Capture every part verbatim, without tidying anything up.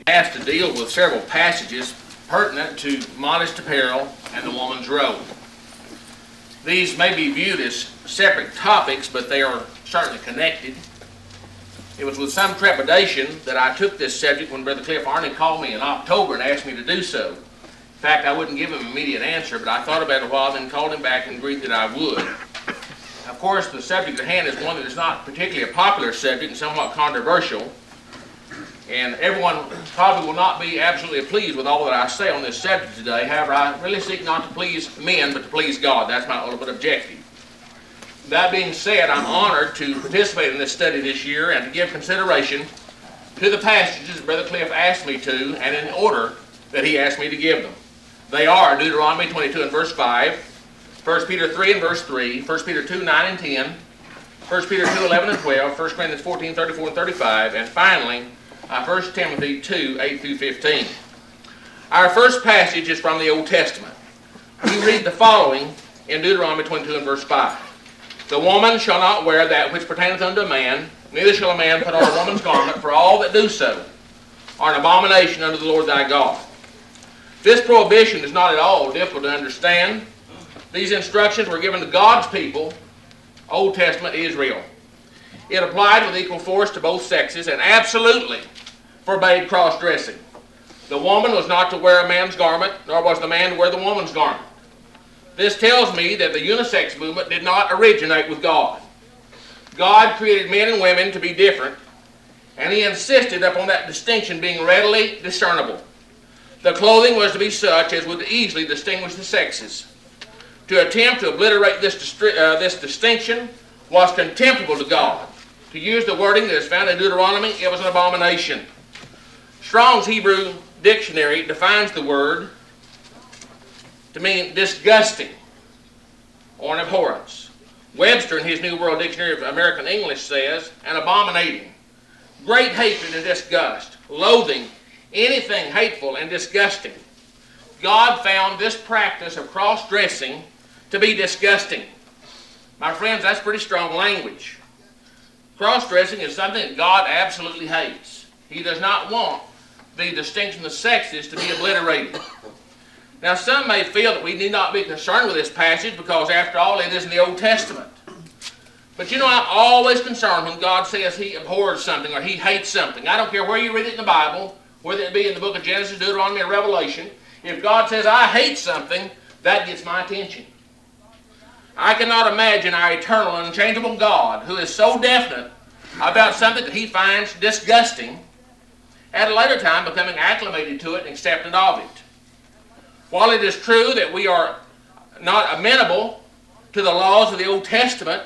Has to deal with several passages pertinent to modest apparel and the woman's robe. These may be viewed as separate topics, but they are certainly connected. It was with some trepidation that I took this subject when Brother Cliff Arney called me in October and asked me to do so. In fact, I wouldn't give him an immediate answer, but I thought about it a while, then called him back and agreed that I would. Of course, the subject at hand is one that is not particularly a popular subject and somewhat controversial. And everyone probably will not be absolutely pleased with all that I say on this subject today. However, I really seek not to please men, but to please God. That's my ultimate objective. That being said, I'm honored to participate in this study this year and to give consideration to the passages that Brother Cliff asked me to, and in order that he asked me to give them. They are Deuteronomy twenty-two and verse five, First Peter three and verse three, First Peter two, nine and ten, First Peter two, eleven and twelve, First Corinthians fourteen, thirty-four and thirty-five, and finally, Uh, First Timothy two, eight through fifteen. Our first passage is from the Old Testament. We read the following in Deuteronomy twenty-two and verse five. The woman shall not wear that which pertaineth unto a man, neither shall a man put on a woman's garment, for all that do so are an abomination unto the Lord thy God. This prohibition is not at all difficult to understand. These instructions were given to God's people, Old Testament Israel. It applied with equal force to both sexes and absolutely forbade cross-dressing. The woman was not to wear a man's garment, nor was the man to wear the woman's garment. This tells me that the unisex movement did not originate with God. God created men and women to be different, and He insisted upon that distinction being readily discernible. The clothing was to be such as would easily distinguish the sexes. To attempt to obliterate this, distri- uh, this distinction was contemptible to God. To use the wording that is found in Deuteronomy, it was an abomination. Strong's Hebrew Dictionary defines the word to mean disgusting or an abhorrence. Webster, in his New World Dictionary of American English, says, an abominating, great hatred and disgust, loathing, anything hateful and disgusting. God found this practice of cross-dressing to be disgusting. My friends, that's pretty strong language. Cross-dressing is something that God absolutely hates. He does not want the distinction of the sexes to be obliterated. Now, some may feel that we need not be concerned with this passage because, after all, it is in the Old Testament. But you know, I'm always concerned when God says He abhors something or He hates something. I don't care where you read it in the Bible, whether it be in the book of Genesis, Deuteronomy, or Revelation. If God says, I hate something, that gets my attention. I cannot imagine our eternal and unchangeable God, who is so definite about something that He finds disgusting, at a later time becoming acclimated to it and acceptant of it. While it is true that we are not amenable to the laws of the Old Testament,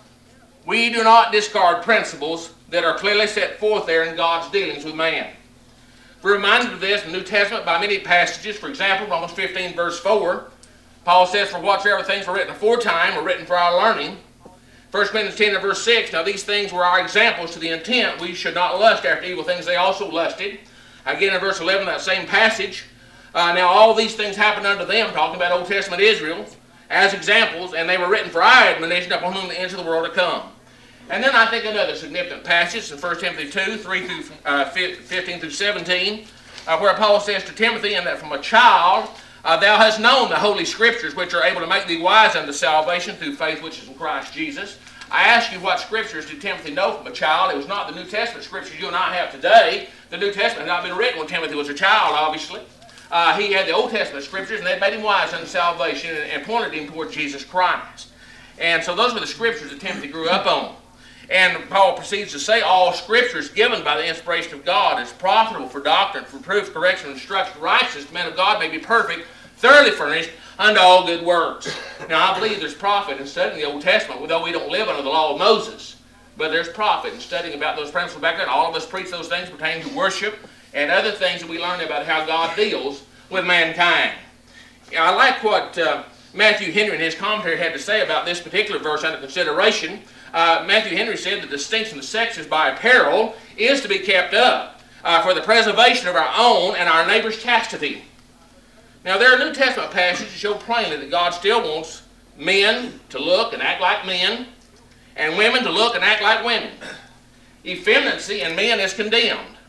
we do not discard principles that are clearly set forth there in God's dealings with man. We're reminded of this in the New Testament by many passages. For example, Romans fifteen verse four, Paul says, for whatsoever things were written aforetime were written for our learning. First Corinthians ten and verse six, now these things were our examples to the intent we should not lust after evil things they also lusted. Again in verse eleven, that same passage, uh, now all these things happened unto them, talking about Old Testament Israel, as examples, and they were written for our admonition upon whom the ends of the world are come. And then I think another significant passage in First Timothy two, three through uh, fifteen through seventeen, uh, where Paul says to Timothy, and that from a child uh, thou hast known the Holy Scriptures, which are able to make thee wise unto salvation through faith which is in Christ Jesus. I ask you, what Scriptures did Timothy know from a child? It was not the New Testament Scriptures you and I have today. The New Testament had not been written when Timothy was a child, obviously. Uh, he had the Old Testament Scriptures, and they made him wise unto salvation and, and pointed him toward Jesus Christ. And so those were the Scriptures that Timothy grew up on. And Paul proceeds to say, all Scripture is given by the inspiration of God, is profitable for doctrine, for proof, correction, instruction, righteousness. The man of God may be perfect, thoroughly furnished unto all good works. Now, I believe there's profit in studying the Old Testament, although we don't live under the law of Moses. But there's profit in studying about those principles back then. All of us preach those things pertaining to worship and other things that we learn about how God deals with mankind. I like what uh, Matthew Henry in his commentary had to say about this particular verse under consideration. Uh, Matthew Henry said the distinction of sexes by apparel is to be kept up uh, for the preservation of our own and our neighbor's chastity. Now, there are New Testament passages that show plainly that God still wants men to look and act like men, and women to look and act like women. Effeminacy in men is condemned.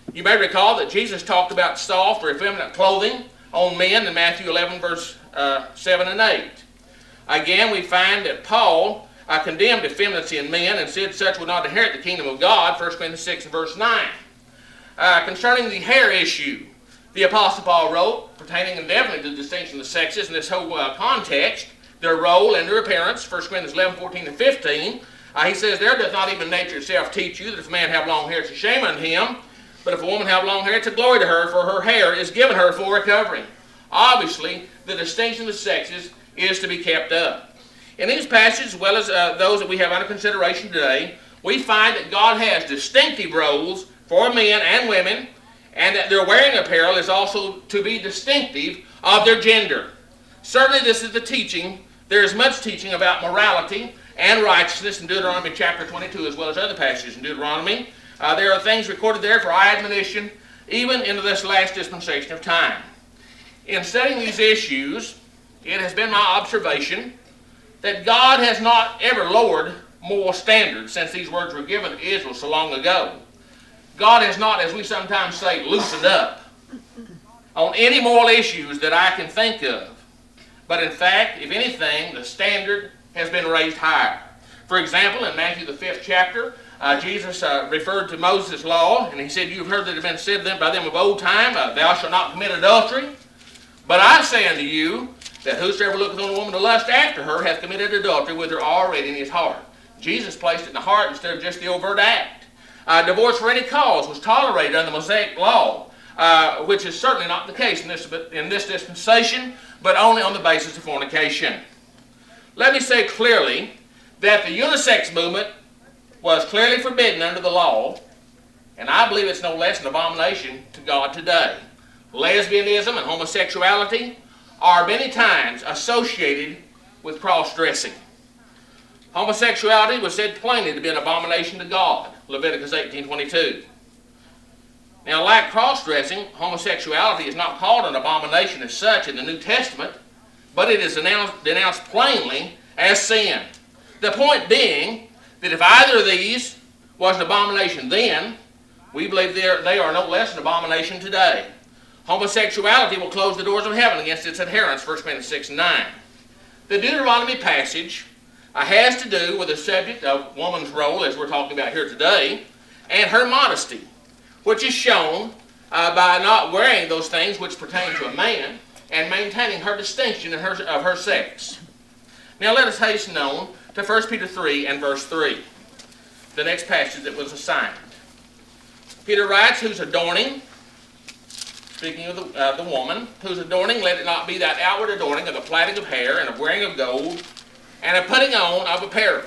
You may recall that Jesus talked about soft or effeminate clothing on men in Matthew eleven, verse uh, seven and eight. Again, we find that Paul uh, condemned effeminacy in men and said such would not inherit the kingdom of God, First Corinthians six and verse nine. Uh, concerning the hair issue, the Apostle Paul wrote, pertaining definitely to the distinction of the sexes in this whole uh, context, their role and their appearance, First Corinthians eleven, fourteen, and fifteen. Uh, he says, there doth not even nature itself teach you that if a man have long hair, it's a shame unto him. But if a woman have long hair, it's a glory to her, for her hair is given her for a covering. Obviously, the distinction of the sexes is to be kept up. In these passages, as well as uh, those that we have under consideration today, we find that God has distinctive roles for men and women, and that their wearing apparel is also to be distinctive of their gender. Certainly this is the teaching. There is much teaching about morality and righteousness in Deuteronomy chapter twenty-two, as well as other passages in Deuteronomy. Uh, there are things recorded there for our admonition, even into this last dispensation of time. In studying these issues, it has been my observation that God has not ever lowered moral standards since these words were given to Israel so long ago. God has not, as we sometimes say, loosened up on any moral issues that I can think of. But in fact, if anything, the standard has been raised higher. For example, in Matthew the fifth chapter, uh, Jesus uh, referred to Moses' law, and he said, you've heard that it had been said them by them of old time, uh, thou shalt not commit adultery. But I say unto you, that whosoever looketh on a woman to lust after her hath committed adultery with her already in his heart. Jesus placed it in the heart instead of just the overt act. Uh, divorce for any cause was tolerated under the Mosaic law, uh, which is certainly not the case in this, in this dispensation, but only on the basis of fornication. Let me say clearly that the unisex movement was clearly forbidden under the law, and I believe it's no less an abomination to God today. Lesbianism and homosexuality are many times associated with cross-dressing. Homosexuality was said plainly to be an abomination to God, Leviticus eighteen twenty-two. Now, like cross-dressing, homosexuality is not called an abomination as such in the New Testament, but it is denounced, denounced plainly as sin. The point being that if either of these was an abomination then, we believe they are, they are no less an abomination today. Homosexuality will close the doors of heaven against its adherents, First Corinthians six and nine. The Deuteronomy passage uh, has to do with the subject of woman's role, as we're talking about here today, and her modesty, which is shown uh, by not wearing those things which pertain to a man and maintaining her distinction in her, of her sex. Now let us hasten on to First Peter three and verse three, the next passage that was assigned. Peter writes, whose adorning, speaking of the, uh, the woman, whose adorning, let it not be that outward adorning of the plaiting of hair and of wearing of gold and of putting on of apparel.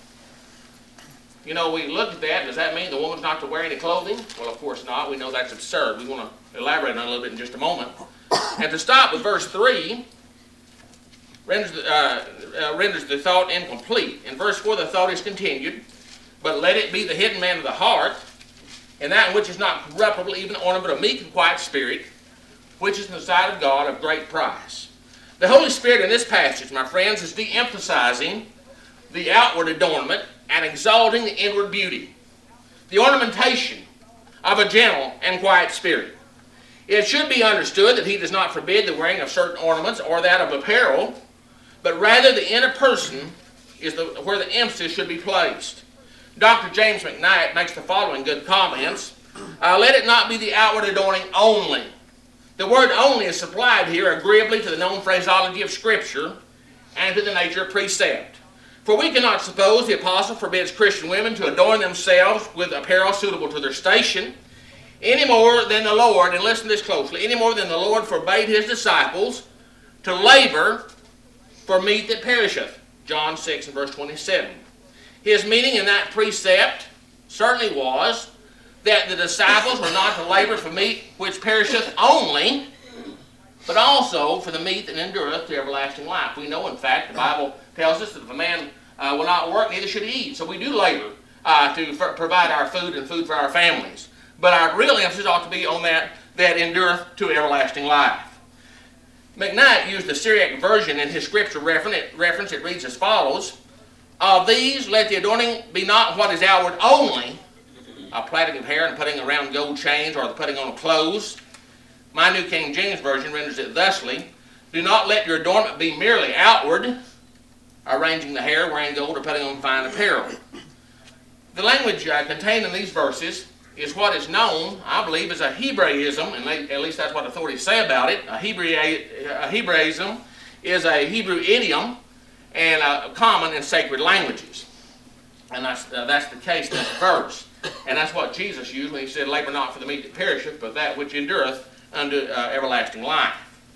You know, we look at that. Does that mean the woman's not to wear any clothing? Well, of course not. We know that's absurd. We want to elaborate on it a little bit in just a moment. And to stop with verse three, renders the, uh, uh, renders the thought incomplete. In verse four, the thought is continued, but let it be the hidden man of the heart, and that which is not corruptible, even ornament of meek and quiet spirit, which is in the sight of God of great price. The Holy Spirit in this passage, my friends, is de-emphasizing the outward adornment and exalting the inward beauty, the ornamentation of a gentle and quiet spirit. It should be understood that he does not forbid the wearing of certain ornaments or that of apparel, but rather the inner person is the, where the emphasis should be placed. Doctor James McKnight makes the following good comments. Uh, let it not be the outward adorning only. The word only is supplied here agreeably to the known phraseology of Scripture and to the nature of precept. For we cannot suppose the apostle forbids Christian women to adorn themselves with apparel suitable to their station, any more than the Lord, and listen to this closely, any more than the Lord forbade his disciples to labor for meat that perisheth. John six and verse twenty-seven. His meaning in that precept certainly was that the disciples were not to labor for meat which perisheth only, but also for the meat that endureth to everlasting life. We know, in fact, the Bible tells us that if a man uh, will not work, neither should he eat. So we do labor uh, to f- provide our food and food for our families. But our real emphasis ought to be on that that endureth to everlasting life. McKnight used the Syriac version in his scripture reference. It, reference. It reads as follows: of these let the adorning be not what is outward only, a plaiting of hair and putting around gold chains, or the putting on of clothes. My New King James Version renders it thusly: do not let your adornment be merely outward, arranging the hair, wearing gold, or putting on fine apparel. The language uh, contained in these verses is what is known, I believe, as a Hebraism, and they, at least that's what authorities say about it. A, Hebrew, a Hebraism is a Hebrew idiom and uh, common in sacred languages. And that's, uh, that's the case in this verse. And that's what Jesus used when he said, labor not for the meat that perisheth, but that which endureth unto uh, everlasting life.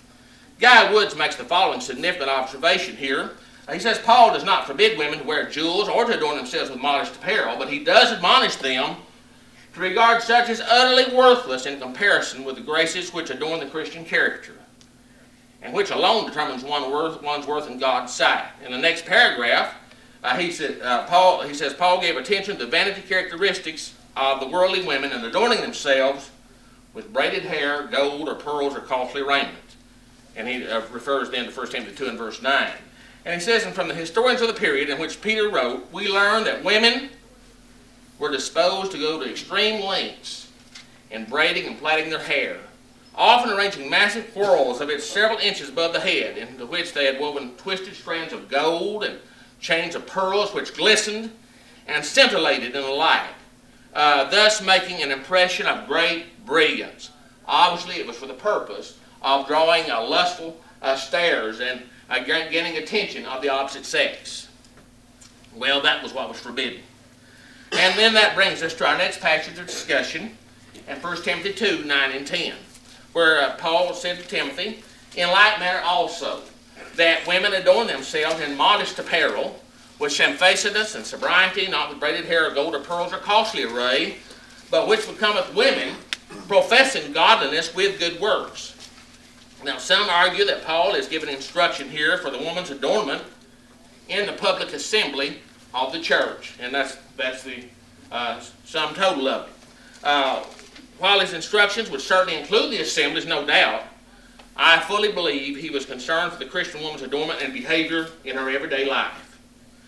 Guy Woods makes the following significant observation here. Uh, he says, Paul does not forbid women to wear jewels or to adorn themselves with modest apparel, but he does admonish them to regard such as utterly worthless in comparison with the graces which adorn the Christian character, and which alone determines one worth, one's worth in God's sight. In the next paragraph, uh, he, said, uh, Paul, he says, Paul gave attention to the vanity characteristics of the worldly women in adorning themselves with braided hair, gold, or pearls, or costly raiment. And he uh, refers then to First Timothy two and verse nine. And he says, and from the historians of the period in which Peter wrote, we learn that women were disposed to go to extreme lengths in braiding and plaiting their hair, often arranging massive whorls of it several inches above the head, into which they had woven twisted strands of gold and chains of pearls which glistened and scintillated in the light, uh, thus making an impression of great brilliance. Obviously, it was for the purpose of drawing uh, lustful uh, stares and uh, gaining attention of the opposite sex. Well, that was what was forbidden. And then that brings us to our next passage of discussion in First Timothy two, nine and ten, where uh, Paul said to Timothy, in like manner also, that women adorn themselves in modest apparel, with shamefacedness and sobriety, not with braided hair or gold or pearls or costly array, but which becometh women, professing godliness with good works. Now, some argue that Paul is giving instruction here for the woman's adornment in the public assembly of the church, and that's that's the uh, sum total of it. Uh, while his instructions would certainly include the assemblies, no doubt, I fully believe he was concerned for the Christian woman's adornment and behavior in her everyday life.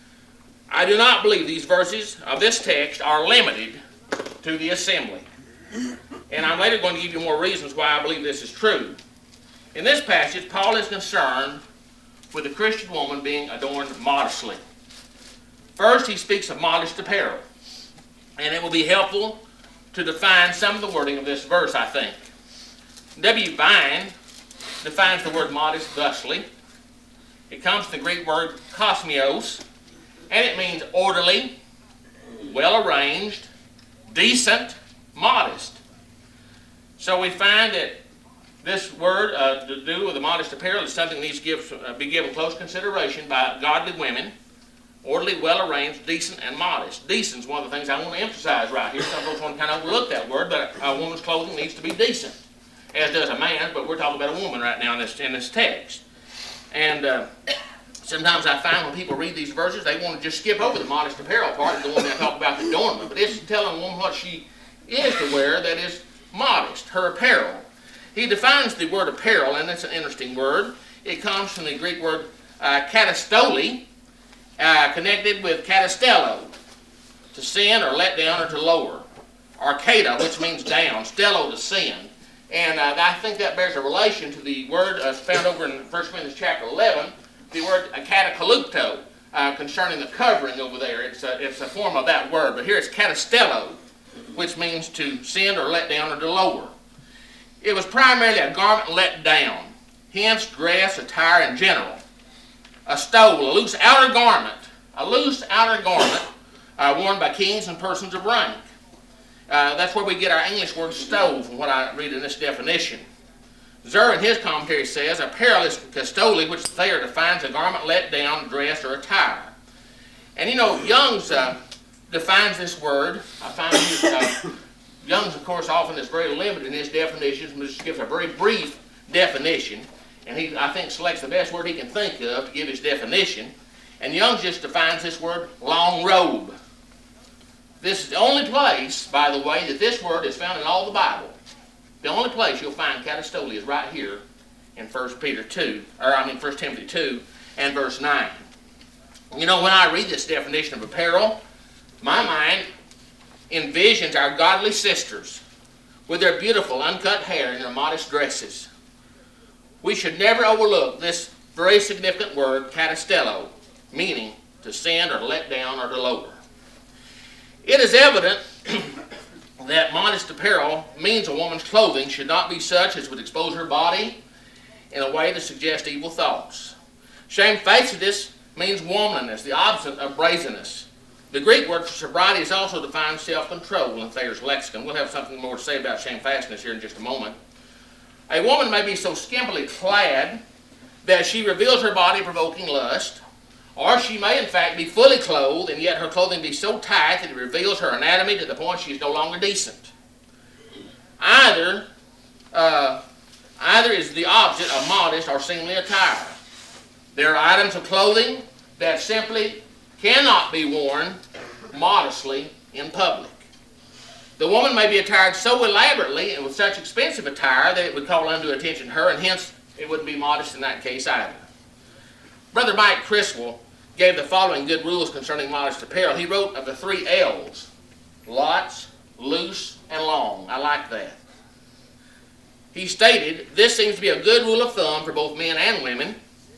I do not believe these verses of this text are limited to the assembly, and I'm later going to give you more reasons why I believe this is true. In this passage, Paul is concerned with the Christian woman being adorned modestly. First, he speaks of modest apparel, and it will be helpful to define some of the wording of this verse, I think. W. Vine defines the word modest thusly. It comes from the Greek word kosmios, and it means orderly, well-arranged, decent, modest. So we find that this word uh, to do with the modest apparel is something that needs to give, uh, be given close consideration by godly women. Orderly, well-arranged, decent, and modest. Decent is one of the things I want to emphasize right here. Some folks want to kind of overlook that word, but a woman's clothing needs to be decent, as does a man's, but we're talking about a woman right now in this, in this text. And uh, sometimes I find when people read these verses, they want to just skip over the modest apparel part and go on and talk about the adornment. But it's telling a woman what she is to wear that is modest, her apparel. He defines the word apparel, and it's an interesting word. It comes from the Greek word uh, katastoli, uh, connected with katastello, to send or let down or to lower. Arcata, which means down, stello to send. And uh, I think that bears a relation to the word uh, found over in First Corinthians chapter eleven, the word katakalupto, uh, concerning the covering over there. It's a, it's a form of that word, but here it's katastello, which means to send or let down or to lower. It was primarily a garment let down, hence dress, attire in general. A stole, a loose outer garment, a loose outer garment uh, worn by kings and persons of rank. Uh, that's where we get our English word stole from what I read in this definition. Zer in his commentary says, apparel is kastoli, which Thayer defines a garment let down, dress, or attire. And you know, Young's uh, defines this word. I find his, uh, Young's, of course, often is very limited in his definitions, but just gives a very brief definition. And he, I think, selects the best word he can think of to give his definition. And Young just defines this word long robe. This is the only place, by the way, that this word is found in all the Bible. The only place you'll find katastoli is right here in First Peter two, or I mean First Timothy two and verse nine. You know, when I read this definition of apparel, my mind envisions our godly sisters with their beautiful uncut hair and their modest dresses. We should never overlook this very significant word, catastello, meaning to send or to let down or to lower. It is evident that modest apparel means a woman's clothing should not be such as would expose her body in a way to suggest evil thoughts. Shamefacedness means womanliness, the opposite of brazenness. The Greek word for sobriety is also defined self-control in Thayer's lexicon. We'll have something more to say about shamefacedness here in just a moment. A woman may be so skimpily clad that she reveals her body provoking lust, or she may in fact be fully clothed and yet her clothing be so tight that it reveals her anatomy to the point she is no longer decent. Either, uh, either is the opposite of modest or seemly attire. There are items of clothing that simply cannot be worn modestly in public. The woman may be attired so elaborately and with such expensive attire that it would call undue attention to her, and hence it wouldn't be modest in that case either. Brother Mike Criswell gave the following good rules concerning modest apparel. He wrote of the three L's: lots, loose, and long. I like that. He stated, this seems to be a good rule of thumb for both men and women.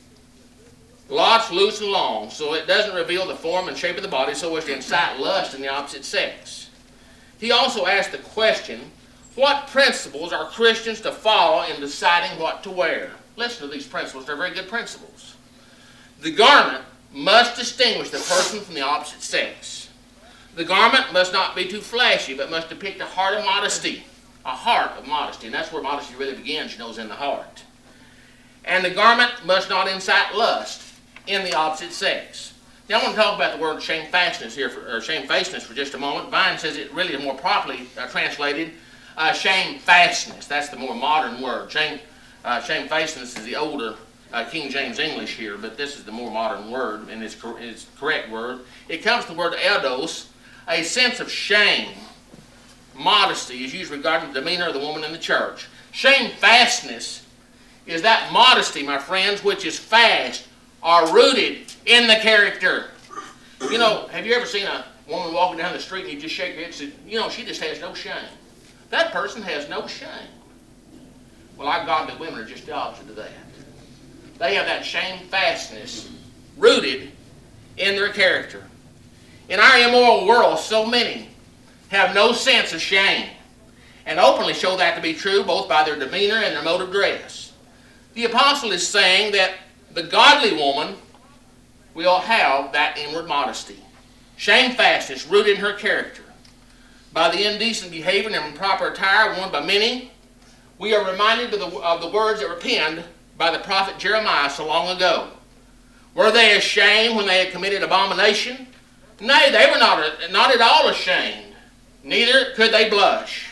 Lots, loose, and long, so it doesn't reveal the form and shape of the body so as to incite lust in the opposite sex. He also asked the question, what principles are Christians to follow in deciding what to wear? Listen to these principles. They're very good principles. The garment must distinguish the person from the opposite sex. The garment must not be too flashy, but must depict a heart of modesty. A heart of modesty, and that's where modesty really begins, you know, is in the heart. And the garment must not incite lust in the opposite sex. Now I want to talk about the word shamefacedness here, for, or shamefacedness for just a moment. Vine says it really is more properly uh, translated uh, shamefastness. That's the more modern word. Shame, uh, shamefacedness is the older uh, King James English here, but this is the more modern word, and it's, cor- it's correct word. It comes from the word eidos, a sense of shame. Modesty is usually regarding the demeanor of the woman in the church. Shamefastness is that modesty, my friends, which is fast or rooted in the character. You know, have you ever seen a woman walking down the street and you just shake your head and say, you know, she just has no shame. That person has no shame. Well, our godly women are just the opposite of that. They have that shamefastness rooted in their character. In our immoral world, so many have no sense of shame and openly show that to be true both by their demeanor and their mode of dress. The apostle is saying that the godly woman will have that inward modesty. Shamefastness rooted in her character. By the indecent behavior and improper attire worn by many, we are reminded of the, of the words that were penned by the prophet Jeremiah so long ago. Were they ashamed when they had committed abomination? Nay, they were not, not at all ashamed. Neither could they blush.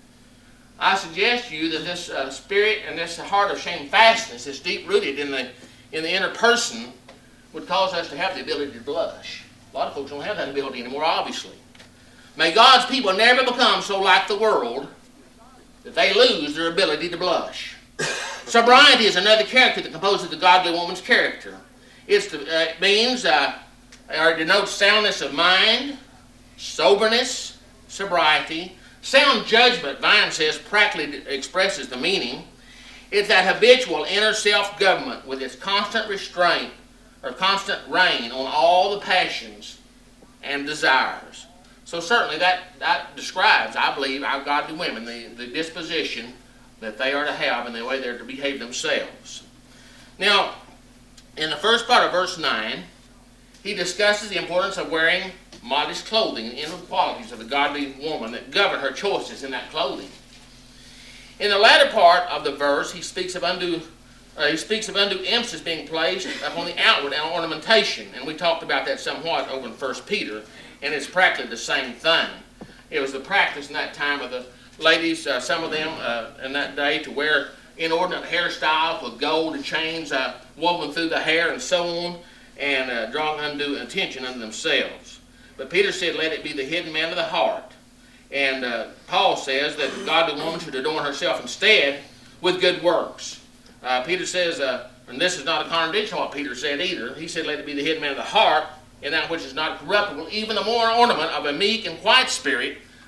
I suggest to you that this uh, spirit and this heart of shamefastness is deep-rooted in the, in the inner person would cause us to have the ability to blush. A lot of folks don't have that ability anymore, obviously. May God's people never become so like the world that they lose their ability to blush. Sobriety is another character that composes the godly woman's character. It's the, uh, it means, uh, or denotes soundness of mind, soberness, sobriety. Sound judgment, Vine says, practically expresses the meaning. It's that habitual inner self-government with its constant restraint or constant reign on all the passions and desires. So certainly that, that describes, I believe, our godly women, the, the disposition that they are to have and the way they're to behave themselves. Now, in the first part of verse nine, he discusses the importance of wearing modest clothing and inward qualities of the godly woman that govern her choices in that clothing. In the latter part of the verse, he speaks of undue, uh, he speaks of undue emphasis being placed upon the outward and ornamentation, and we talked about that somewhat over in First Peter, and it's practically the same thing. It was the practice in that time of the ladies, uh, some of them uh, in that day, to wear inordinate hairstyles with gold chains uh, woven through the hair and so on, and uh, drawing undue attention unto themselves. But Peter said, let it be the hidden man of the heart. And uh, Paul says that the godly woman should adorn herself instead with good works. Uh, Peter says, uh, and this is not a contradiction to what Peter said either, he said, let it be the hidden man of the heart, and that which is not corruptible, even the more ornament of a meek and quiet spirit,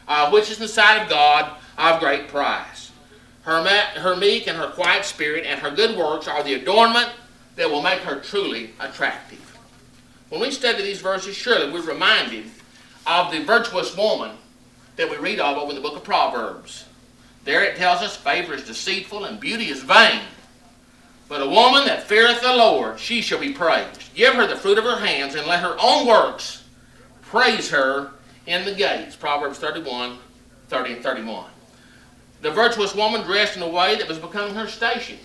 uh, which is in the sight of God of great price. Her, ma- her meek and her quiet spirit and her good works are the adornment that will make her truly attractive. When we study these verses, surely we're reminded of the virtuous woman that we read of over in the book of Proverbs. There it tells us favor is deceitful and beauty is vain. But a woman that feareth the Lord, she shall be praised. Give her the fruit of her hands, and let her own works praise her in the gates. Proverbs thirty-one, thirty and thirty-one. The virtuous woman dressed in a way that was becoming her station.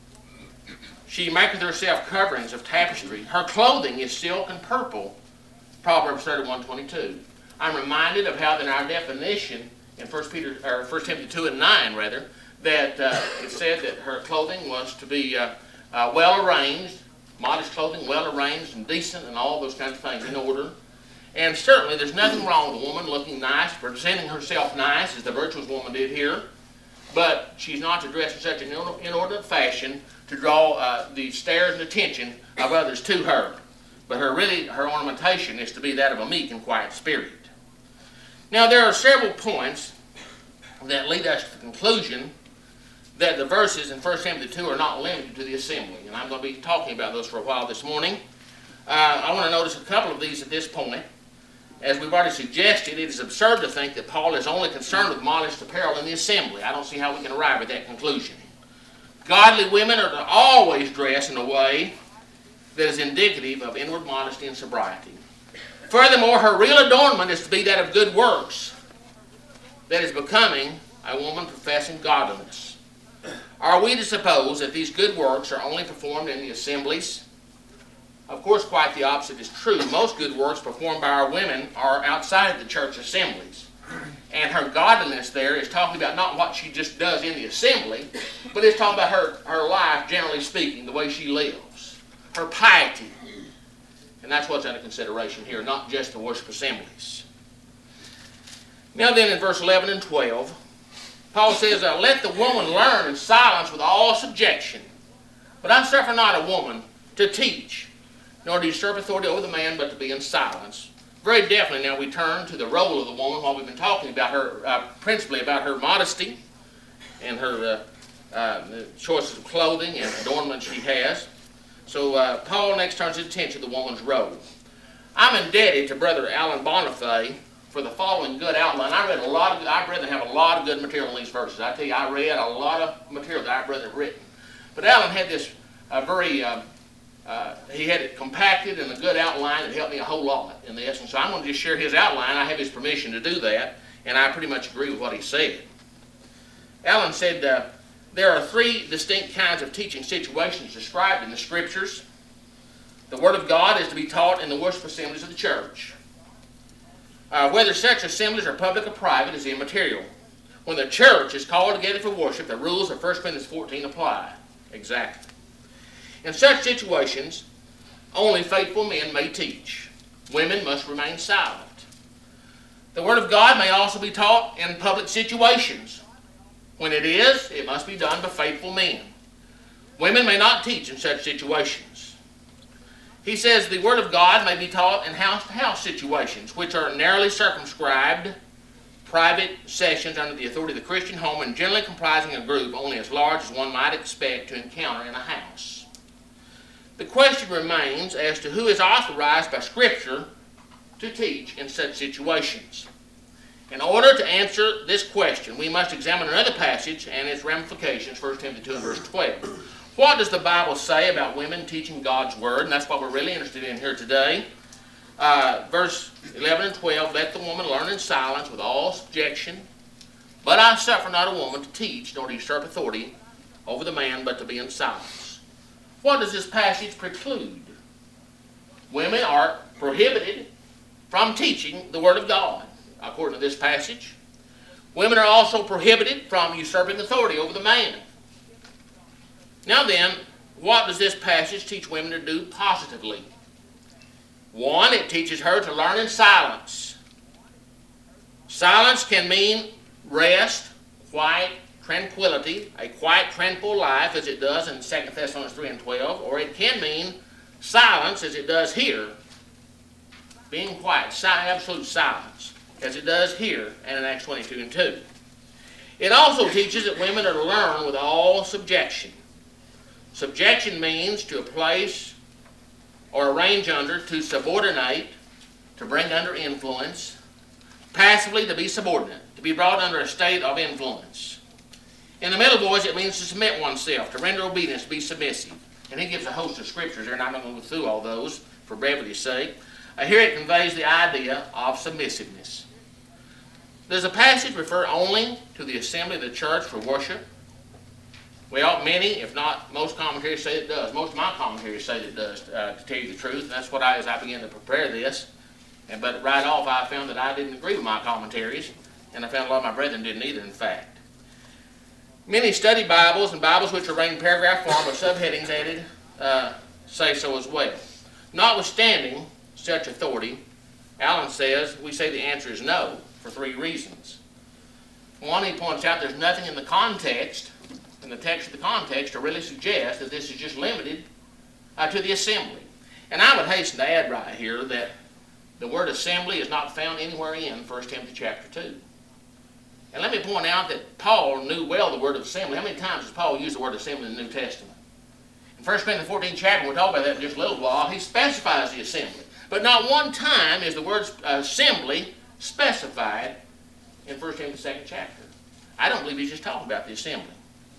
She maketh herself coverings of tapestry. Her clothing is silk and purple. Proverbs thirty-one, twenty-two. I'm reminded of how in our definition in First Peter or First Timothy two and nine rather, that uh, it said that her clothing was to be uh, uh, well arranged, modest clothing, well arranged and decent, and all those kinds of things in order. And certainly there's nothing wrong with a woman looking nice, presenting herself nice, as the virtuous woman did here. But she's not to dress in such an inordinate fashion to draw uh, the stares and attention of others to her. But her really, her ornamentation is to be that of a meek and quiet spirit. Now there are several points that lead us to the conclusion that the verses in First Timothy two are not limited to the assembly. And I'm going to be talking about those for a while this morning. Uh, I want to notice a couple of these at this point. As we've already suggested, it is absurd to think that Paul is only concerned with modest apparel in the assembly. I don't see how we can arrive at that conclusion. Godly women are to always dress in a way that is indicative of inward modesty and sobriety. Furthermore, her real adornment is to be that of good works, that is becoming a woman professing godliness. Are we to suppose that these good works are only performed in the assemblies? Of course, quite the opposite is true. Most good works performed by our women are outside the church assemblies. And her godliness there is talking about not what she just does in the assembly, but it's talking about her, her life, generally speaking, the way she lives, her piety. And that's what's under consideration here, not just the worship assemblies. Now then, in verse eleven and twelve, Paul says, uh, let the woman learn in silence with all subjection. But I suffer not a woman to teach, nor to usurp authority over the man, but to be in silence. Very definitely now we turn to the role of the woman while we've been talking about her, uh, principally about her modesty and her uh, uh, the choices of clothing and adornment she has. So uh, Paul next turns his attention to the woman's role. I'm indebted to Brother Alan Bonifay for the following good outline. I read a lot of, I'd rather have a lot of good material in these verses. I tell you, I read a lot of material that I'd rather have written. But Alan had this uh, very uh, Uh, he had it compacted in a good outline that helped me a whole lot in this. And so I'm going to just share his outline. I have his permission to do that, and I pretty much agree with what he said. Alan said uh, there are three distinct kinds of teaching situations described in the Scriptures. The Word of God is to be taught in the worship assemblies of the church. Uh, whether such assemblies are public or private is immaterial. When the church is called together for worship, the rules of First Corinthians fourteen apply. Exactly. In such situations, only faithful men may teach. Women must remain silent. The Word of God may also be taught in public situations. When it is, it must be done by faithful men. Women may not teach in such situations. He says the Word of God may be taught in house-to-house situations, which are narrowly circumscribed, private sessions under the authority of the Christian home and generally comprising a group only as large as one might expect to encounter in a house. The question remains as to who is authorized by Scripture to teach in such situations. In order to answer this question, we must examine another passage and its ramifications, First Timothy two and verse twelve. What does the Bible say about women teaching God's Word? And that's what we're really interested in here today. Uh, verse eleven and twelve, let the woman learn in silence with all subjection. But I suffer not a woman to teach, nor to usurp authority over the man, but to be in silence. What does this passage preclude? Women are prohibited from teaching the Word of God, according to this passage. Women are also prohibited from usurping authority over the man. Now then, what does this passage teach women to do positively? One, it teaches her to learn in silence. Silence can mean rest, quiet, tranquility, a quiet, tranquil life, as it does in Second Thessalonians three and twelve, or it can mean silence, as it does here, being quiet, absolute silence. as it does here and in Acts twenty-two and two. It also teaches that women are to learn with all subjection. Subjection means to a place or arrange under, to subordinate, to bring under influence, passively to be subordinate, to be brought under a state of influence. In the middle voice, it means to submit oneself, to render obedience, to be submissive. And he gives a host of scriptures there, and I'm not going to go through all those for brevity's sake. Uh, here it conveys the idea of submissiveness. Does the passage refer only to the assembly of the church for worship? Well, many, if not most commentaries say it does. Most of my commentaries say it does, uh, to tell you the truth. And that's what I, as I began to prepare this. And, but right off, I found that I didn't agree with my commentaries, and I found a lot of my brethren didn't either, in fact. Many study Bibles and Bibles which are arranged in paragraph form with subheadings added uh, say so as well. Notwithstanding such authority, Allen says, we say the answer is no, for three reasons. One, he points out there's nothing in the context, in the text of the context, to really suggest that this is just limited uh, to the assembly. And I would hasten to add right here that the word assembly is not found anywhere in First Timothy chapter two. And let me point out that Paul knew well the word assembly. How many times does Paul use the word assembly in the New Testament? In First Corinthians fourteenth chapter, we'll talk about that in just a little while, he specifies the assembly. But not one time is the word assembly specified in First Timothy second chapter. I don't believe he's just talking about the assembly.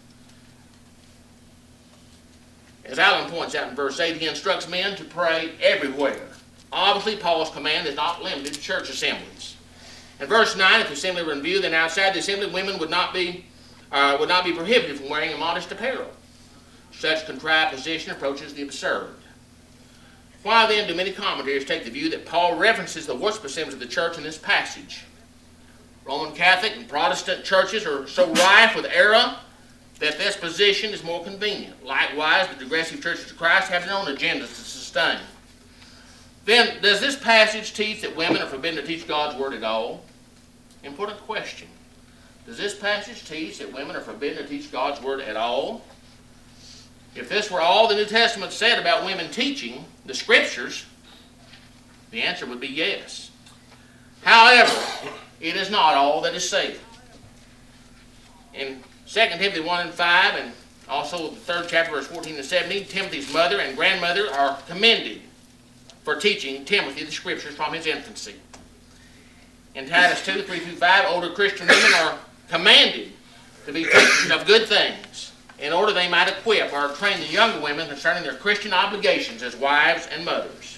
As Allen points out in verse eight, he instructs men to pray everywhere. Obviously, Paul's command is not limited to church assemblies. In verse nine, if the assembly were in view, then outside the assembly, women would not be, uh, would not be prohibited from wearing immodest apparel. Such contrived position approaches the absurd. Why then do many commentators take the view that Paul references the worship assemblies of the church in this passage? Roman Catholic and Protestant churches are so rife with error that this position is more convenient. Likewise, the digressive churches of Christ have their own agendas to sustain. Then, does this passage teach that women are forbidden to teach God's word at all? Important question. Does this passage teach that women are forbidden to teach God's word at all? If this were all the New Testament said about women teaching the Scriptures, the answer would be yes. However, it is not all that is said. In Second Timothy one and five, and also the third chapter, verse fourteen and seventeen, Timothy's mother and grandmother are commended for teaching Timothy the Scriptures from his infancy. In Titus two, three through five, older Christian women are commanded to be teachers of good things, in order they might equip or train the younger women concerning their Christian obligations as wives and mothers.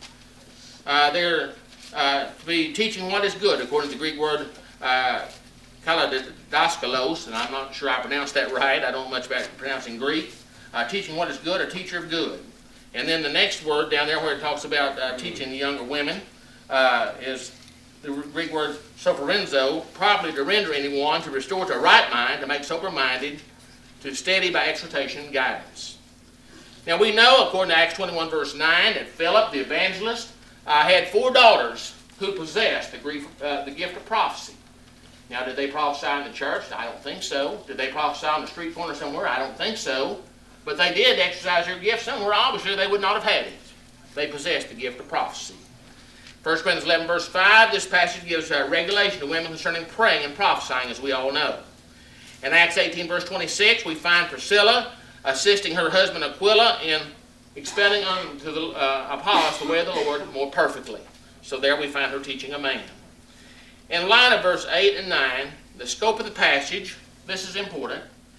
Uh, they're uh, to be teaching what is good, according to the Greek word uh, kaladidaskalos, and I'm not sure I pronounced that right. I don't know much about pronouncing Greek. Uh, teaching what is good, a teacher of good. And then the next word down there where it talks about uh, teaching the younger women uh, is the Greek word sophorenzo, properly to render anyone, to restore to a right mind, to make sober-minded, to steady by exhortation and guidance. Now we know, according to Acts twenty-one verse nine, that Philip the evangelist uh, had four daughters who possessed the, grief, uh, the gift of prophecy. Now did they prophesy in the church? I don't think so. Did they prophesy on the street corner somewhere? I don't think so. But they did exercise their gift somewhere. Obviously they would not have had it. They possessed the gift of prophecy. First Corinthians eleven verse five, this passage gives a regulation to women concerning praying and prophesying, as we all know. In Acts eighteen verse twenty-six, we find Priscilla assisting her husband Aquila in expounding unto the, uh, Apollos the way of the Lord more perfectly. So there we find her teaching a man. In light of verse eight and nine, the scope of the passage, this is important.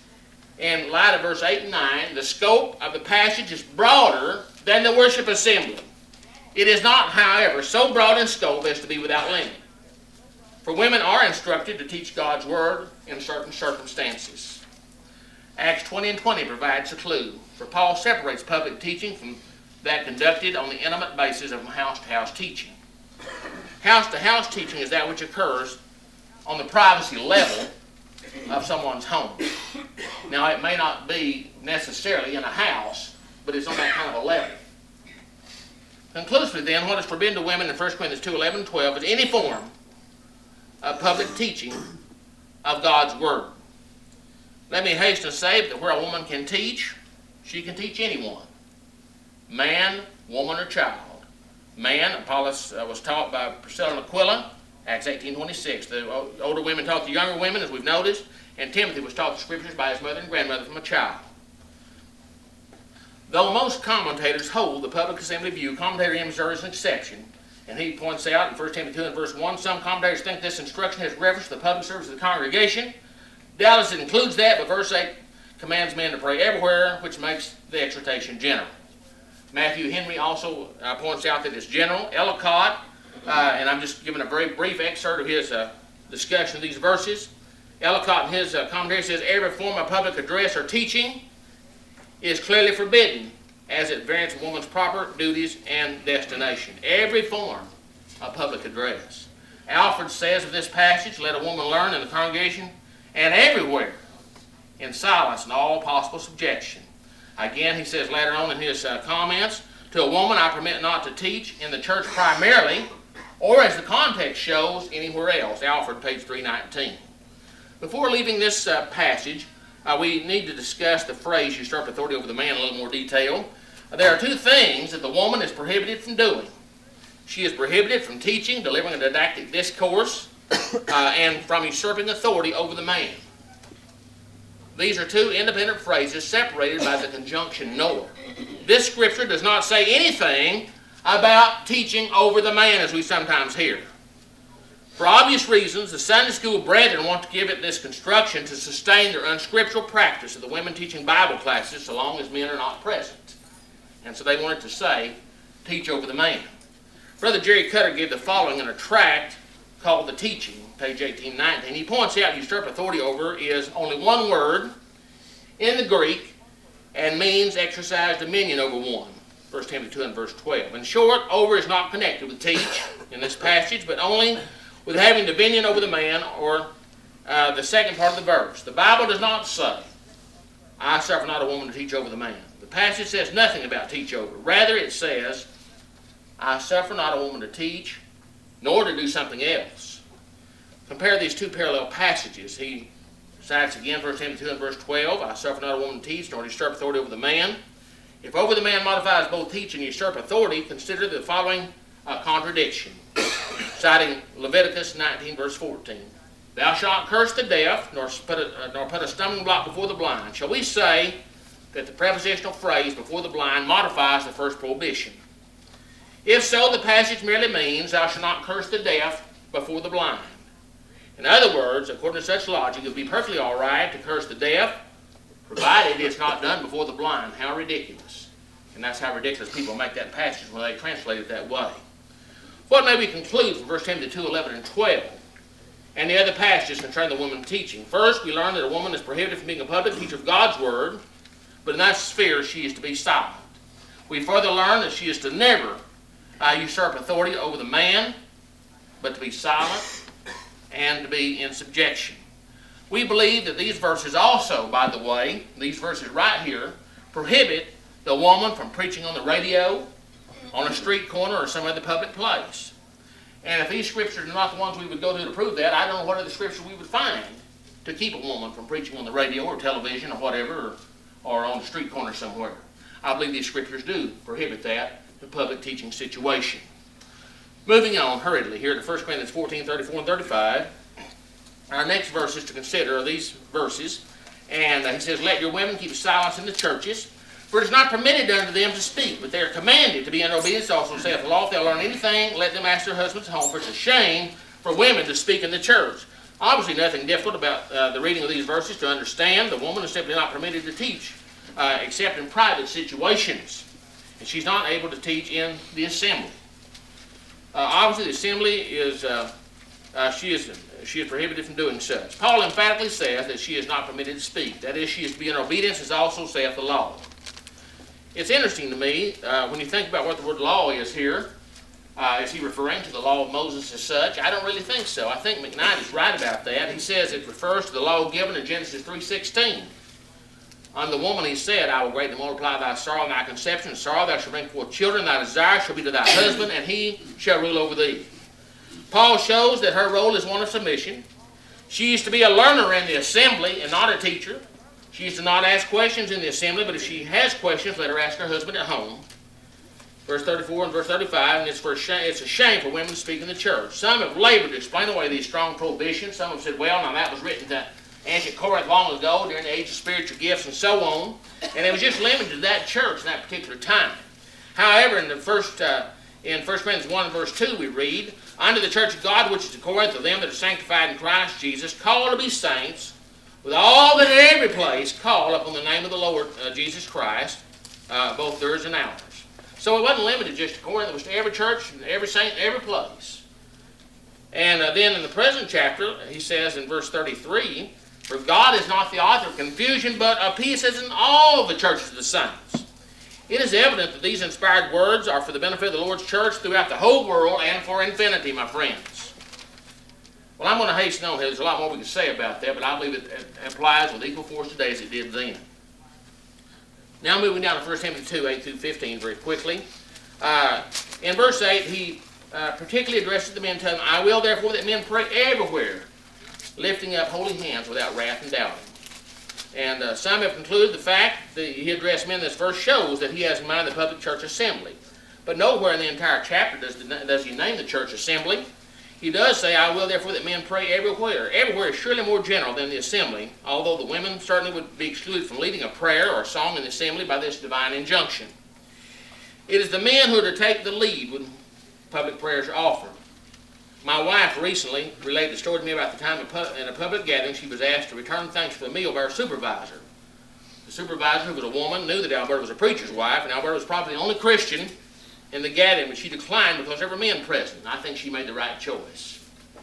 In light of verse eight and nine, the scope of the passage is broader than the worship assembly. It is not, however, so broad in scope as to be without limit. For women are instructed to teach God's word in certain circumstances. Acts twenty and twenty provides a clue, for Paul separates public teaching from that conducted on the intimate basis of house-to-house teaching. House-to-house teaching is that which occurs on the privacy level of someone's home. Now, it may not be necessarily in a house, but it's on that kind of a level. Conclusively, then, what is forbidden to women in First Corinthians two, eleven, and twelve is any form of public teaching of God's Word. Let me hasten to say that where a woman can teach, she can teach anyone. Man, woman, or child. Man, Apollos uh, was taught by Priscilla and Aquila, Acts eighteen twenty-six. The older women taught the younger women, as we've noticed, and Timothy was taught the Scriptures by his mother and grandmother from a child. Though most commentators hold the public assembly view, commentator Imser is an exception, and he points out in First Timothy two and verse one, some commentators think this instruction has reference to the public service of the congregation. Doubtless it includes that, but verse eight commands men to pray everywhere, which makes the exhortation general. Matthew Henry also uh, points out that it's general. Ellicott, uh, and I'm just giving a very brief excerpt of his uh, discussion of these verses. Ellicott in his uh, commentary says, every form of public address or teaching is clearly forbidden as it varies a woman's proper duties and destination. Every form of public address. Alfred says of this passage, let a woman learn in the congregation and everywhere in silence and all possible subjection. Again, he says later on in his uh, comments, to a woman I permit not to teach in the church primarily, or as the context shows, anywhere else. Alfred, page three nineteen. Before leaving this uh, passage, uh, we need to discuss the phrase usurp authority over the man in a little more detail. Uh, there are two things that the woman is prohibited from doing. She is prohibited from teaching, delivering a didactic discourse, uh, and from usurping authority over the man. These are two independent phrases separated by the conjunction nor. This scripture does not say anything about teaching over the man as we sometimes hear. For obvious reasons, the Sunday school brethren want to give it this construction to sustain their unscriptural practice of the women teaching Bible classes so long as men are not present. And so they wanted to say, teach over the man. Brother Jerry Cutter gave the following in a tract called The Teaching, page eighteen nineteen. He points out usurp authority over is only one word in the Greek and means exercise dominion over one. First Timothy two and verse twelve. In short, over is not connected with teach in this passage, but only with having dominion over the man, or uh, the second part of the verse. The Bible does not say, I suffer not a woman to teach over the man. The passage says nothing about teach over. Rather, it says, I suffer not a woman to teach, nor to do something else. Compare these two parallel passages. He cites again First Timothy two and verse twelve, I suffer not a woman to teach, nor to usurp authority over the man. If over the man modifies both teach and usurp authority, consider the following uh, contradiction. Citing Leviticus nineteen verse fourteen. Thou shalt not curse the deaf, nor put, a, uh, nor put a stumbling block before the blind. Shall we say that the prepositional phrase before the blind modifies the first prohibition? If so, the passage merely means, thou shalt not curse the deaf before the blind. In other words, according to such logic, it would be perfectly all right to curse the deaf, provided it's not done before the blind. How ridiculous. And that's how ridiculous people make that passage when they translate it that way. What may we conclude from First Timothy two, eleven and twelve, and the other passages concerning the woman teaching? First, we learn that a woman is prohibited from being a public teacher of God's Word, but in that sphere she is to be silent. We further learn that she is to never uh, usurp authority over the man, but to be silent and to be in subjection. We believe that these verses also, by the way, these verses right here, prohibit the woman from preaching on the radio, on a street corner, or some other public place. And if these scriptures are not the ones we would go to to prove that, I don't know what other scripture we would find to keep a woman from preaching on the radio or television or whatever, or, or on the street corner somewhere. I believe these scriptures do prohibit that in a public teaching situation. Moving on hurriedly here to First Corinthians fourteen, thirty-four and thirty-five. Our next verses to consider are these verses. And uh, he says, let your women keep silence in the churches, for it is not permitted unto them to speak, but they are commanded to be in obedience also, saith the law. If they'll learn anything, let them ask their husbands at home, for it's a shame for women to speak in the church. Obviously nothing difficult about uh, the reading of these verses to understand. The woman is simply not permitted to teach, uh, except in private situations. And she's not able to teach in the assembly. Uh, obviously the assembly is, uh, uh, she is she is prohibited from doing such. Paul emphatically says that she is not permitted to speak. That is, she is to be in obedience, as also saith the law. It's interesting to me, uh, when you think about what the word law is here, uh, is he referring to the law of Moses as such? I don't really think so. I think McKnight is right about that. He says it refers to the law given in Genesis three sixteen. On the woman he said, I will greatly multiply thy sorrow and thy conception. And sorrow thou shalt bring forth children. Thy desire shall be to thy husband, and he shall rule over thee. Paul shows that her role is one of submission. She is to be a learner in the assembly and not a teacher. She is to not ask questions in the assembly, but if she has questions, let her ask her husband at home. verse thirty-four and verse thirty-five, and it's, for shame, it's a shame for women to speak in the church. Some have labored to explain away these strong prohibitions. Some have said, well, now that was written to ancient Corinth long ago, during the age of spiritual gifts and so on, and it was just limited to that church in that particular time. However, in the first, uh, in First Corinthians one verse two, we read, unto the church of God which is at Corinth, of them that are sanctified in Christ Jesus, called to be saints, with all that in every place call upon the name of the Lord uh, Jesus Christ, uh, both theirs and ours. So it wasn't limited just to Corinth, it was to every church, every saint, every place. And uh, then in the present chapter, he says in verse thirty-three, for God is not the author of confusion, but of peace, as in all the churches of the saints. It is evident that these inspired words are for the benefit of the Lord's church throughout the whole world and for infinity, my friends. Well, I'm going to hasten on here. There's a lot more we can say about that, but I believe it applies with equal force today as it did then. Now moving down to First Timothy two, eight through fifteen very quickly. Uh, in verse eight, he uh, particularly addresses the men, telling them, I will therefore that men pray everywhere, lifting up holy hands without wrath and doubting. And uh, some have concluded the fact that he addressed men in this verse shows that he has in mind the public church assembly. But nowhere in the entire chapter does, the, does he name the church assembly. He does say, I will therefore that men pray everywhere. Everywhere is surely more general than the assembly, although the women certainly would be excluded from leading a prayer or a song in the assembly by this divine injunction. It is the men who are to take the lead when public prayers are offered. My wife recently related the story to me about the time in a public gathering she was asked to return thanks for the meal by her supervisor. The supervisor, who was a woman, knew that Alberta was a preacher's wife, and Alberta was probably the only Christian in the gathering, but she declined because there were men present. I think she made the right choice.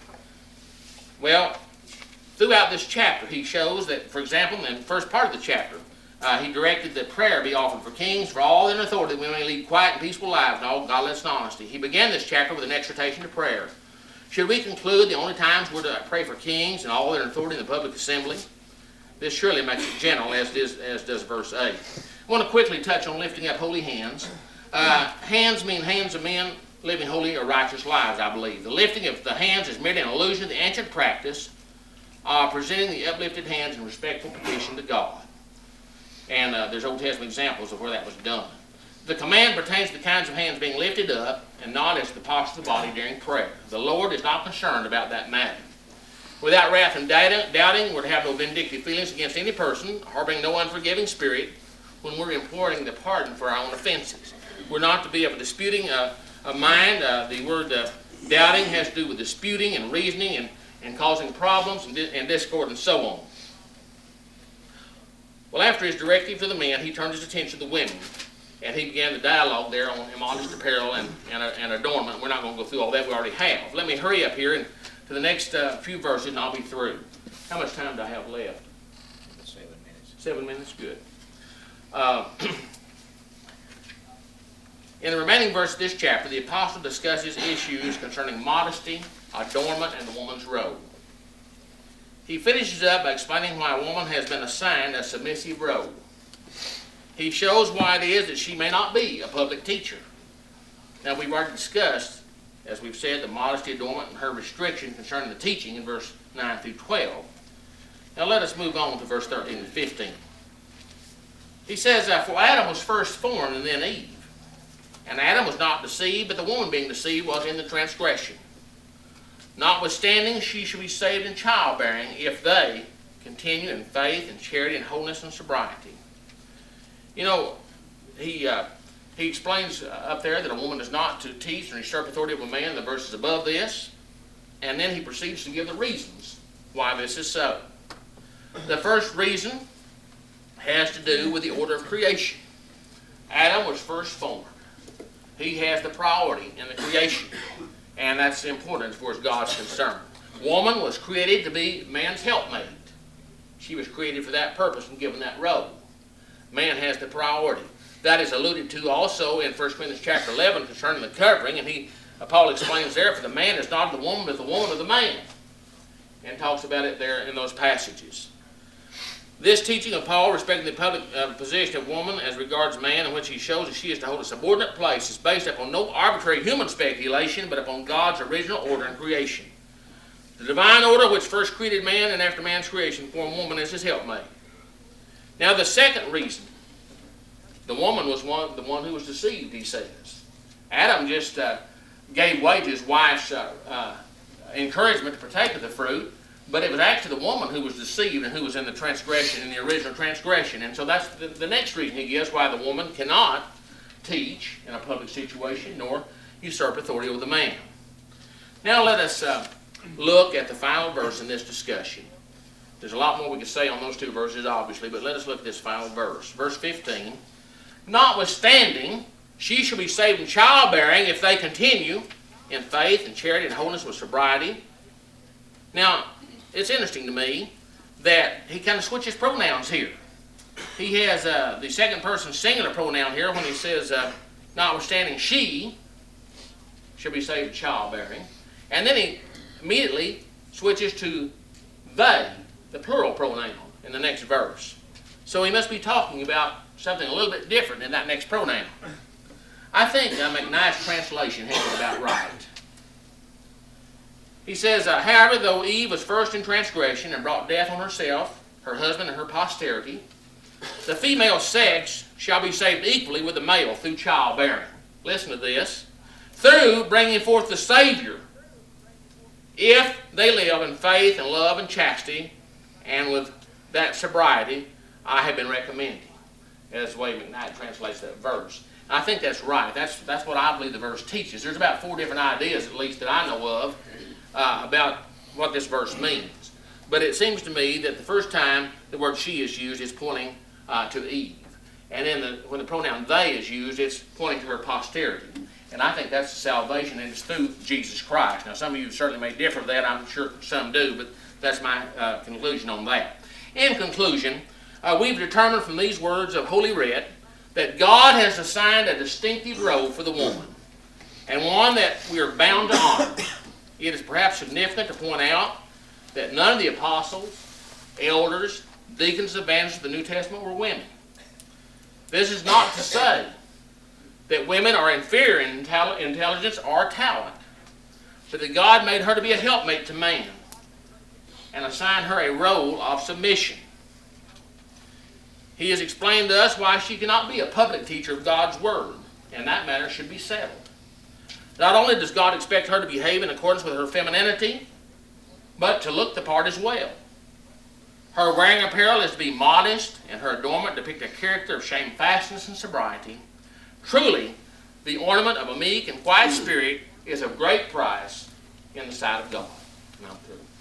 Well, throughout this chapter, he shows that, for example, in the first part of the chapter, uh, he directed that prayer be offered for kings, for all in authority, that we may lead quiet and peaceful lives in all godliness and honesty. He began this chapter with an exhortation to prayer. Should we conclude the only times we're to pray for kings and all their authority in the public assembly? This surely makes it general, as does, as does verse eight. I want to quickly touch on lifting up holy hands. Uh, hands mean hands of men living holy or righteous lives, I believe. The lifting of the hands is merely an allusion to the ancient practice of presenting the uplifted hands in respectful petition to God. And uh, there's Old Testament examples of where that was done. The command pertains to the kinds of hands being lifted up and not as the posture of the body during prayer. The Lord is not concerned about that matter. Without wrath and doubting, we're to have no vindictive feelings against any person, harboring no unforgiving spirit when we're imploring the pardon for our own offenses. We're not to be of a disputing uh, a mind. Uh, the word uh, doubting has to do with disputing and reasoning and, and causing problems and, di and discord and so on. Well, after his directive to the men, he turned his attention to the women. And he began the dialogue there on immodest apparel and, and, and adornment. We're not going to go through all that. We already have. Let me hurry up here and to the next uh, few verses, and I'll be through. How much time do I have left? Seven minutes. Seven minutes? Good. Uh, in the remaining verse of this chapter, the apostle discusses issues concerning modesty, adornment, and the woman's robe. He finishes up by explaining why a woman has been assigned a submissive robe. He shows why it is that she may not be a public teacher. Now, we've already discussed, as we've said, the modesty, adornment, and her restriction concerning the teaching in verse nine through twelve. Now, let us move on to verse thirteen and fifteen. He says, for Adam was first formed and then Eve. And Adam was not deceived, but the woman being deceived was in the transgression. Notwithstanding, she shall be saved in childbearing if they continue in faith and charity and holiness and sobriety. You know, he uh, he explains up there that a woman is not to teach or usurp authority of a man, the verses above this, and then he proceeds to give the reasons why this is so. The first reason has to do with the order of creation. Adam was first formed. He has the priority in the creation, and that's important as far as God's concerned. Woman was created to be man's helpmate. She was created for that purpose and given that role. Man has the priority. That is alluded to also in First Corinthians chapter eleven concerning the covering, and he, uh, Paul explains there, for the man is not of the woman, but the woman of the man, and talks about it there in those passages. This teaching of Paul respecting the public uh, position of woman as regards man, in which he shows that she is to hold a subordinate place, is based upon no arbitrary human speculation, but upon God's original order in creation. The divine order which first created man and after man's creation formed woman as his helpmate. Now the second reason, the woman was one, the one who was deceived, he says. Adam just uh, gave way to his wife's uh, uh, encouragement to partake of the fruit, but it was actually the woman who was deceived and who was in the transgression, in the original transgression. And so that's the, the next reason he gives why the woman cannot teach in a public situation nor usurp authority over the man. Now let us uh, look at the final verse in this discussion. There's a lot more we could say on those two verses, obviously, but let us look at this final verse. Verse fifteen, notwithstanding, she shall be saved in childbearing if they continue in faith and charity and holiness with sobriety. Now, it's interesting to me that he kind of switches pronouns here. He has uh, the second person singular pronoun here when he says, uh, notwithstanding she shall be saved in childbearing. And then he immediately switches to they, the plural pronoun, in the next verse. So he must be talking about something a little bit different in that next pronoun. I think uh, McKnight's translation has it about right. He says, uh, however, though Eve was first in transgression and brought death on herself, her husband, and her posterity, the female sex shall be saved equally with the male through childbearing. Listen to this. Through bringing forth the Savior, if they live in faith and love and chastity, and with that sobriety I have been recommending. That's the way McKnight translates that verse. And I think that's right. That's, that's what I believe the verse teaches. There's about four different ideas, at least, that I know of uh, about what this verse means. But it seems to me that the first time the word she is used, it's pointing uh, to Eve. And then the, when the pronoun they is used, it's pointing to her posterity. And I think that's the salvation, and it's through Jesus Christ. Now, some of you certainly may differ with that. I'm sure some do, but that's my uh, conclusion on that. In conclusion, uh, we've determined from these words of Holy Writ that God has assigned a distinctive role for the woman, and one that we are bound to honor. It is perhaps significant to point out that none of the apostles, elders, deacons, evangelists of the New Testament were women. This is not to say that women are inferior in intelligence or talent, but that God made her to be a helpmate to man and assigned her a role of submission. He has explained to us why she cannot be a public teacher of God's Word, and that matter should be settled. Not only does God expect her to behave in accordance with her femininity, but to look the part as well. Her wearing apparel is to be modest, and her adornment depict a character of shamefastness and sobriety. Truly, the ornament of a meek and quiet spirit is of great price in the sight of God. And I'm through.